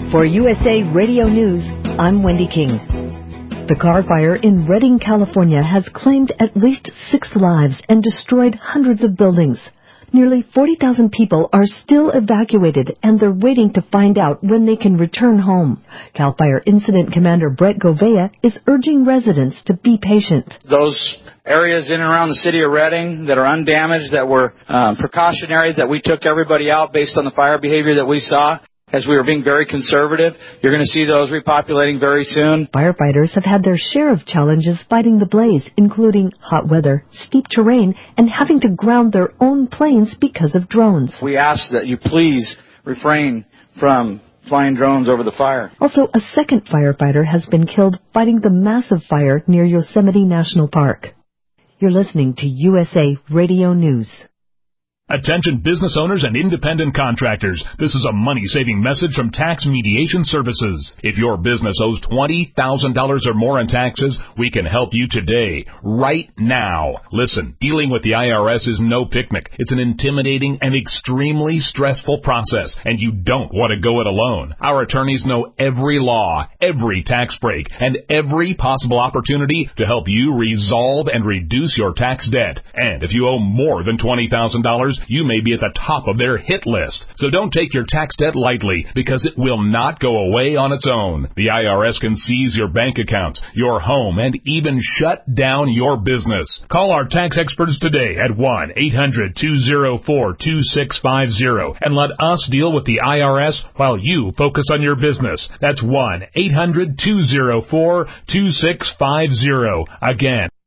For USA Radio News, I'm Wendy King. The car fire in Redding, California has claimed at least 6 lives and destroyed hundreds of buildings. Nearly 40,000 people are still evacuated, and they're waiting to find out when they can return home. CAL FIRE Incident Commander Brett Govea is urging residents to be patient. Those areas in and around the city of Redding that are undamaged, that were precautionary, that we took everybody out based on the fire behavior that we saw, as we were being very conservative. You're going to see those repopulating very soon. Firefighters have had their share of challenges fighting the blaze, including hot weather, steep terrain, and having to ground their own planes because of drones. We ask that you please refrain from flying drones over the fire. Also, a second firefighter has been killed fighting the massive fire near Yosemite National Park. You're listening to USA Radio News. Attention business owners and independent contractors. This is a money-saving message from Tax Mediation Services. If your business owes $20,000 or more in taxes, we can help you today, right now. Listen, dealing with the IRS is no picnic. It's an intimidating and extremely stressful process, and you don't want to go it alone. Our attorneys know every law, every tax break, and every possible opportunity to help you resolve and reduce your tax debt. And if you owe more than $20,000, you may be at the top of their hit list. So don't take your tax debt lightly, because it will not go away on its own. The IRS can seize your bank accounts, your home, and even shut down your business. Call our tax experts today at 1-800-204-2650 and let us deal with the IRS while you focus on your business. That's 1-800-204-2650. Again,